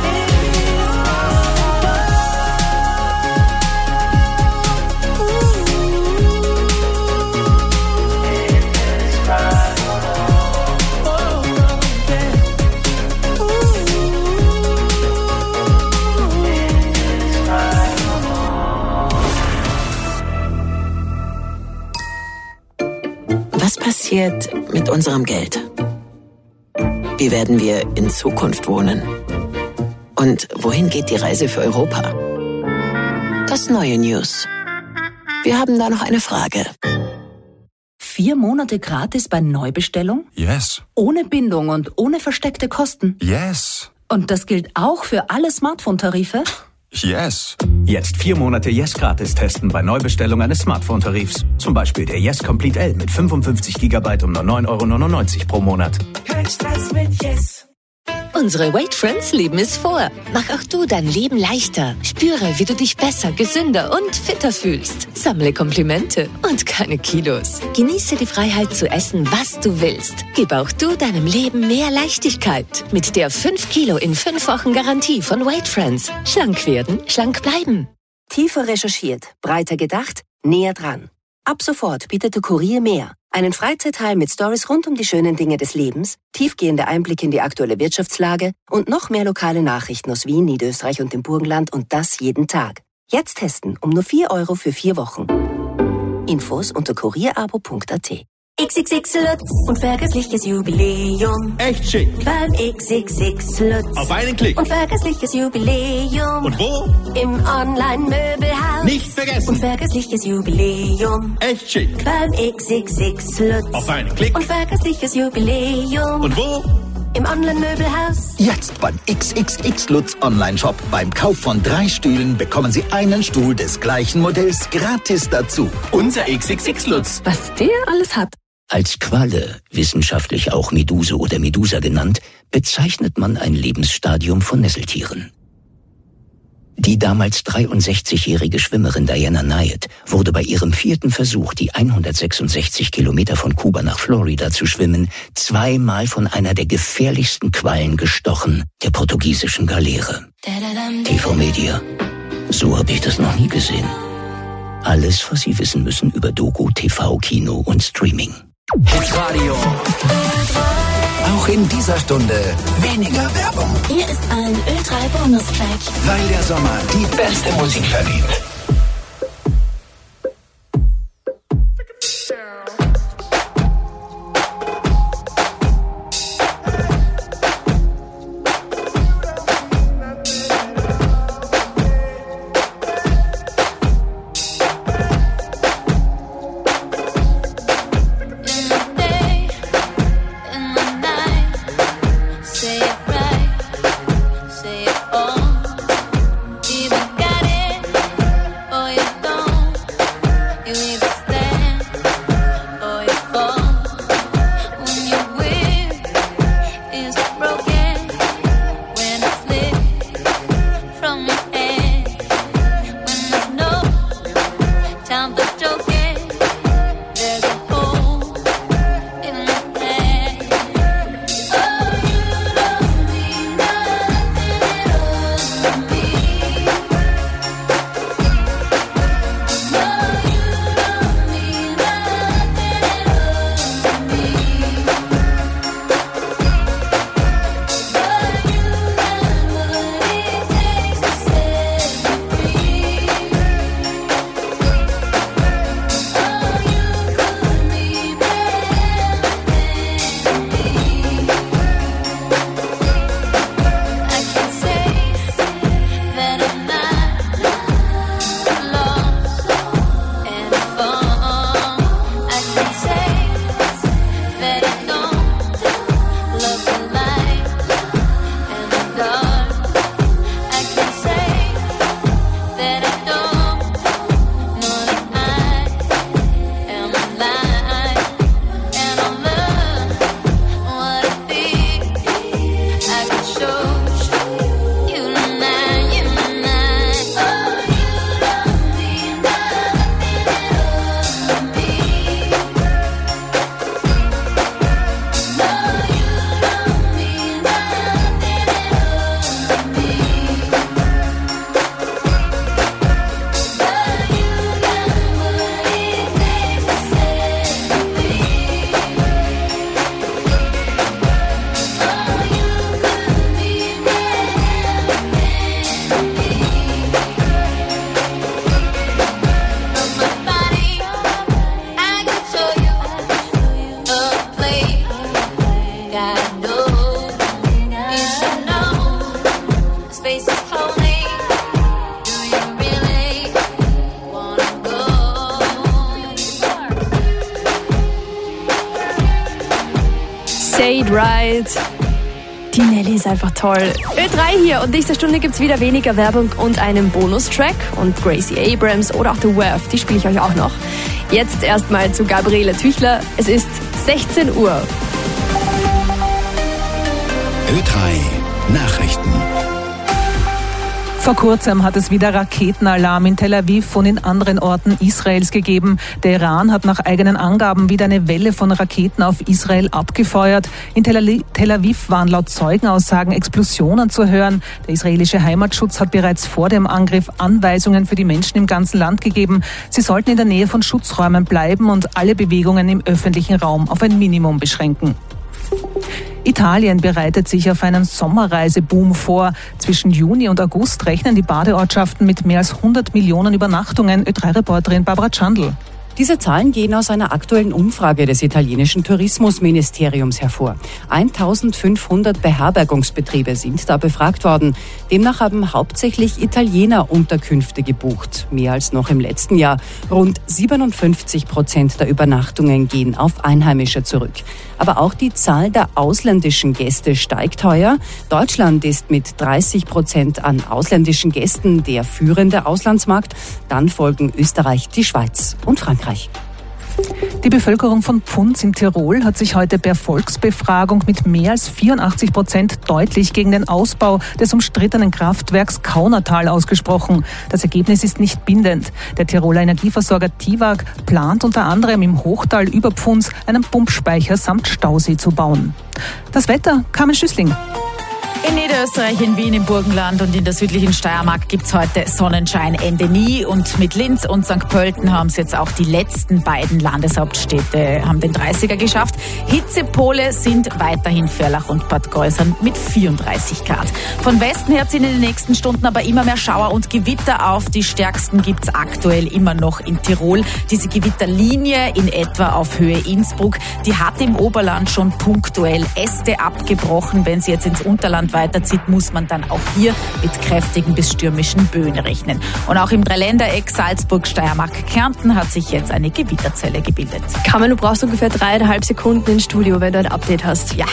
Was passiert mit unserem Geld? Wie werden wir in Zukunft wohnen? Und wohin geht die Reise für Europa? Das neue News. Wir haben da noch eine Frage. Vier Monate gratis bei Neubestellung? Yes. Ohne Bindung und ohne versteckte Kosten? Yes. Und das gilt auch für alle Smartphone-Tarife? Yes. Jetzt vier Monate Yes gratis testen bei Neubestellung eines Smartphone-Tarifs. Zum Beispiel der Yes Complete L mit fünfundfünfzig Gigabyte um nur neun Euro neunundneunzig pro Monat. kein Stress mit Yes. Unsere Weight Friends leben es vor. Mach auch du dein Leben leichter. Spüre, wie du dich besser, gesünder und fitter fühlst. Sammle Komplimente und keine Kilos. Genieße die Freiheit zu essen, was du willst. Gib auch du deinem Leben mehr Leichtigkeit. Mit der fünf Kilo in fünf Wochen Garantie von Weight Friends. Schlank werden, schlank bleiben. Tiefer recherchiert, breiter gedacht, näher dran. Ab sofort bietet der Kurier mehr. Einen Freizeitteil mit Stories rund um die schönen Dinge des Lebens, tiefgehende Einblicke in die aktuelle Wirtschaftslage und noch mehr lokale Nachrichten aus Wien, Niederösterreich und dem Burgenland und das jeden Tag. Jetzt testen um nur vier Euro für vier Wochen. Infos unter kurierabo punkt at. X X X Lutz, unvergessliches Jubiläum. Echt schick. Beim X X X Lutz. Auf einen Klick. Unvergessliches Jubiläum. Und wo? Im Online-Möbelhaus. Nicht vergessen. Unvergessliches Jubiläum. Echt schick. Beim X X X Lutz. Auf einen Klick. Unvergessliches Jubiläum. Und wo? im Online-Möbelhaus. Jetzt beim X X X Lutz Online-Shop. Beim Kauf von drei Stühlen bekommen Sie einen Stuhl des gleichen Modells gratis dazu. Unser X X X Lutz. Was der alles hat. Als Qualle, wissenschaftlich auch Meduse oder Medusa genannt, bezeichnet man ein Lebensstadium von Nesseltieren. Die damals dreiundsechzigjährige Schwimmerin Diana Nyad wurde bei ihrem vierten Versuch, die hundertsechsundsechzig Kilometer von Kuba nach Florida zu schwimmen, zweimal von einer der gefährlichsten Quallen gestochen, der portugiesischen Galeere. T V Media. So habe ich das noch nie gesehen. Alles, was Sie wissen müssen über Doku, T V, Kino und Streaming. Hitradio. Auch in dieser Stunde weniger Werbung. Hier ist ein Ö drei Bonustrack. Weil der Sommer die beste Musik verdient. Say It Right. Die Nelly ist einfach toll. Ö drei hier und nächste Stunde gibt's wieder weniger Werbung und einen Bonustrack. Und Gracie Abrams oder auch The Worth, die spiele ich euch auch noch. Jetzt erstmal zu Gabriele Tüchler. Es ist sechzehn Uhr. Ö drei Nachrichten. Vor kurzem hat es wieder Raketenalarm in Tel Aviv und in anderen Orten Israels gegeben. Der Iran hat nach eigenen Angaben wieder eine Welle von Raketen auf Israel abgefeuert. In Tel Aviv waren laut Zeugenaussagen Explosionen zu hören. Der israelische Heimatschutz hat bereits vor dem Angriff Anweisungen für die Menschen im ganzen Land gegeben. Sie sollten in der Nähe von Schutzräumen bleiben und alle Bewegungen im öffentlichen Raum auf ein Minimum beschränken. Italien bereitet sich auf einen Sommerreiseboom vor. Zwischen Juni und August rechnen die Badeortschaften mit mehr als hundert Millionen Übernachtungen. Ö drei Reporterin Barbara Chandl. Diese Zahlen gehen aus einer aktuellen Umfrage des italienischen Tourismusministeriums hervor. eintausendfünfhundert Beherbergungsbetriebe sind da befragt worden. Demnach haben hauptsächlich Italiener Unterkünfte gebucht. Mehr als noch im letzten Jahr. Rund siebenundfünfzig Prozent der Übernachtungen gehen auf Einheimische zurück. Aber auch die Zahl der ausländischen Gäste steigt heuer. Deutschland ist mit dreißig Prozent an ausländischen Gästen der führende Auslandsmarkt. Dann folgen Österreich, die Schweiz und Frankreich. Die Bevölkerung von Pfunds in Tirol hat sich heute per Volksbefragung mit mehr als vierundachtzig Prozent deutlich gegen den Ausbau des umstrittenen Kraftwerks Kaunertal ausgesprochen. Das Ergebnis ist nicht bindend. Der Tiroler Energieversorger Tiwag plant unter anderem im Hochtal über Pfunds einen Pumpspeicher samt Stausee zu bauen. Das Wetter, Carmen Schüssling. In Niederösterreich, in Wien, im Burgenland und in der südlichen Steiermark gibt's heute Sonnenschein Ende nie. Und mit Linz und Sankt Pölten haben es jetzt auch die letzten beiden Landeshauptstädte, haben den dreißiger geschafft. Hitzepole sind weiterhin Vörlach und Bad Gäusern mit vierunddreißig Grad. Von Westen her ziehen in den nächsten Stunden aber immer mehr Schauer und Gewitter auf. Die stärksten gibt's aktuell immer noch in Tirol. Diese Gewitterlinie in etwa auf Höhe Innsbruck, die hat im Oberland schon punktuell Äste abgebrochen. Wenn sie jetzt ins Unterland weiterzieht, muss man dann auch hier mit kräftigen bis stürmischen Böen rechnen. Und auch im Dreiländereck Salzburg, Steiermark, Kärnten hat sich jetzt eine Gewitterzelle gebildet. Carmen, du brauchst ungefähr dreieinhalb Sekunden ins Studio, wenn du ein Update hast. Ja.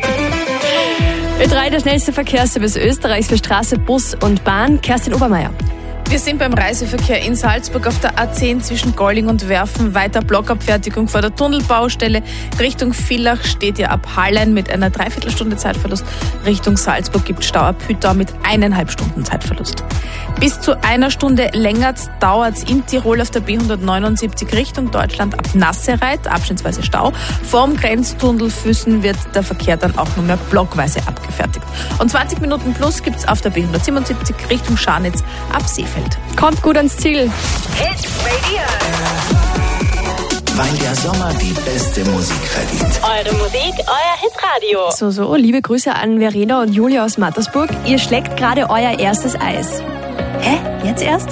Ö drei, der schnellste Verkehrsservice Österreichs für Straße, Bus und Bahn. Kerstin Obermeier. Wir sind beim Reiseverkehr in Salzburg auf der A zehn zwischen Golling und Werfen. Weiter Blockabfertigung vor der Tunnelbaustelle. Richtung Villach steht ihr ab Hallein mit einer Dreiviertelstunde Zeitverlust. Richtung Salzburg gibt Stau ab Hüttau mit eineinhalb Stunden Zeitverlust. Bis zu einer Stunde länger dauert's in Tirol auf der B hundertneunundsiebzig Richtung Deutschland ab Nassereit, abschnittsweise Stau. Vorm Grenztunnel Füssen wird der Verkehr dann auch nur mehr blockweise abgefertigt. Und zwanzig Minuten plus gibt's auf der B hundertsiebenundsiebzig Richtung Scharnitz ab Seefeld. Kommt gut ans Ziel. Hit Radio. Weil der Sommer die beste Musik verdient. Eure Musik, euer Hitradio. So, so, liebe Grüße an Verena und Julia aus Mattersburg. Ihr schlägt gerade euer erstes Eis. Hä? Jetzt erst?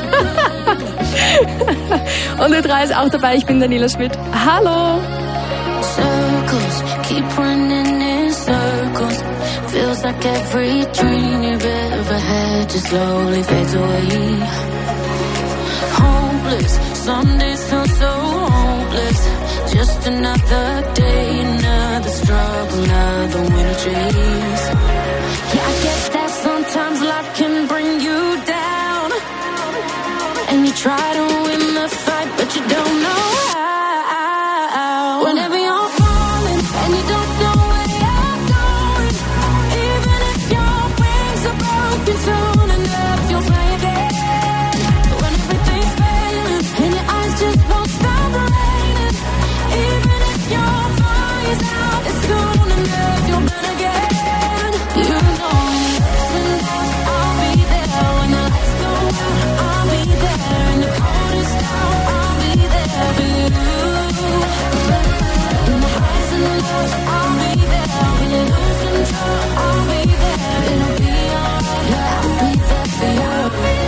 Und Ö drei ist auch dabei, ich bin Daniela Schmidt. Hallo! Circles keep running in circles. Feels like every dream you've ever had just slowly fades away. Hopeless, some days feel so hopeless. Just another day, another struggle, another winter chase. Yeah, I guess that sometimes life can bring you down. And you try to win the fight, but you don't know how. Whenever you're falling and you don't know where you're going, even if your wings are broken, soon enough you'll fly again. When everything's failing and your eyes just won't stop raining, even if your fire's out, it's soon enough you'll burn again. You know when it's ups and downs, I'll be there. When the lights go out, I'll be there. In the coldest hour, I'll be there for you. In the highs and lows, I'll be there. When you lose control, I'll be there. It'll be alright, yeah, I'll be there for you.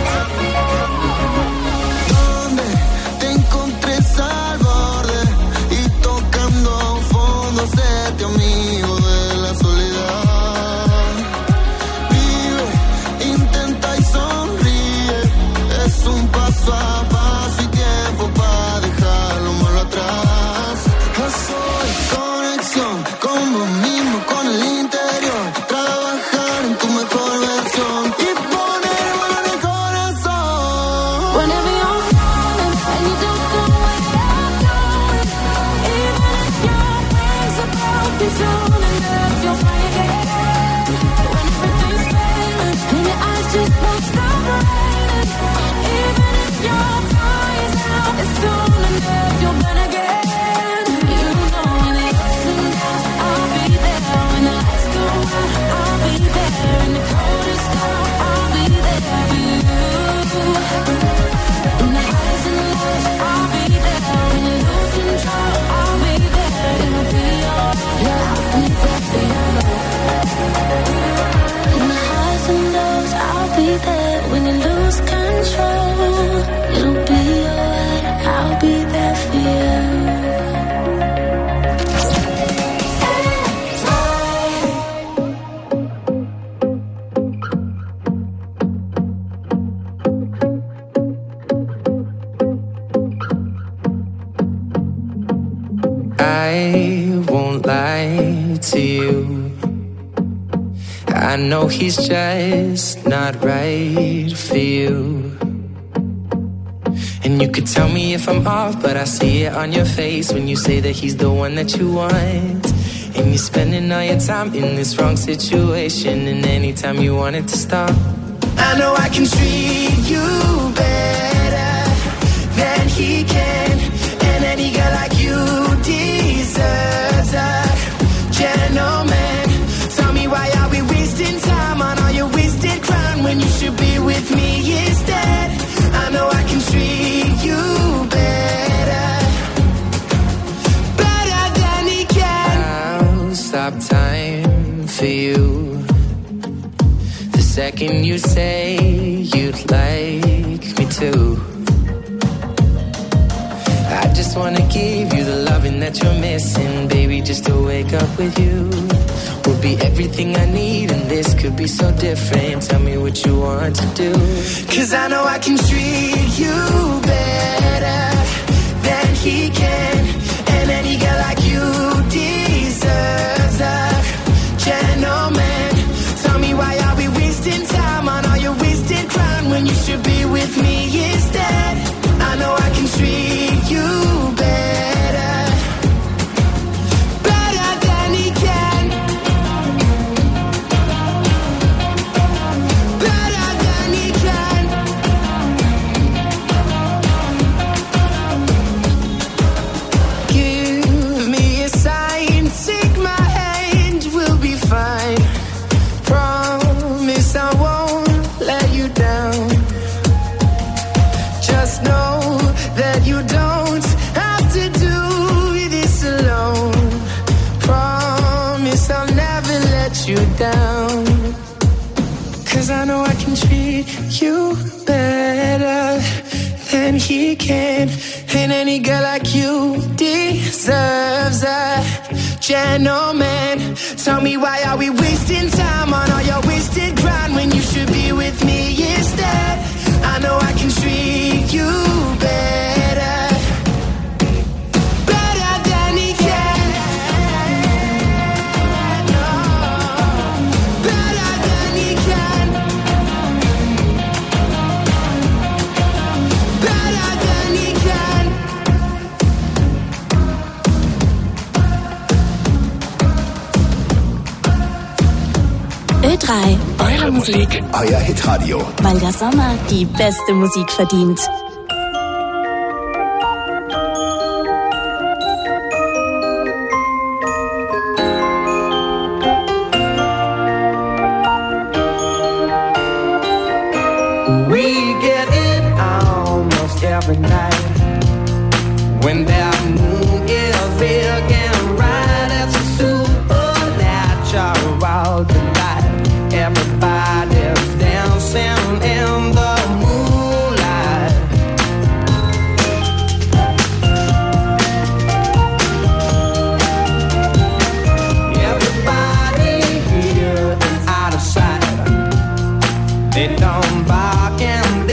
Donde te encontres al borde y tocando fondo, séte amigo de la soledad. Vive, intenta y sonríe, es un paso a paso y tiempo para dejar lo malo atrás. Yo soy conexión con vos mismo, con el interior, trabajar en tu mejor versión y poner en el corazón. Whenever you're falling and you don't know where you're going, even if your wings are broken, soon enough you'll fly again. When everything's failing and your eyes just won't stop raining, even if your fire's out, it's soon enough you'll burn again. You know when the ups and downs, I'll be there. When the lights go out, I'll be there. In the coldest hour, I'll be there for you. In the highs and lows, I'll be there. When you lose control, I'll be there. It'll be alright, yeah, I'll be there for you. In the highs and lows, I'll be there. When you lose control, it'll be alright, I'll be there I know he's just not right for you. And you could tell me if I'm off, but I see it on your face when you say that he's the one that you want. And you're spending all your time in this wrong situation, and anytime you want it to stop, I know I can treat you better than he can. And any girl like you deserves a gentleman. Tell me, why are we wasting time on all your wasted crown when you should be with me instead? I know I can treat you better, better than he can. I'll stop time for you the second you say you'd like me to. I just wanna give you the loving that you're missing, baby, just to wake up with you will be everything I need, and this could be so different. Tell me what you want to do, 'cause I know I can treat you better than he can. And any girl like you deserves a gentleman. Tell me, why are we wasting time on all your wasted crown when you should be with me instead? I know I can treat you better, better than he can, better than he can. Give me a sign, take my hand, we'll be fine. Promise I won't let you down. Just know that you don't have to do this alone. Promise I'll never let you down. 'Cause I know I can treat you better than he can. And any girl like you deserves a gentleman. Tell me, why are we wasting time on all your wasted grind when you should be with me instead? I know I can treat you better, better than he can. No, better than he can, better than he can. Ö drei, eure Musik, euer Hitradio. weil der Sommer die beste Musik verdient. We get it almost every night when there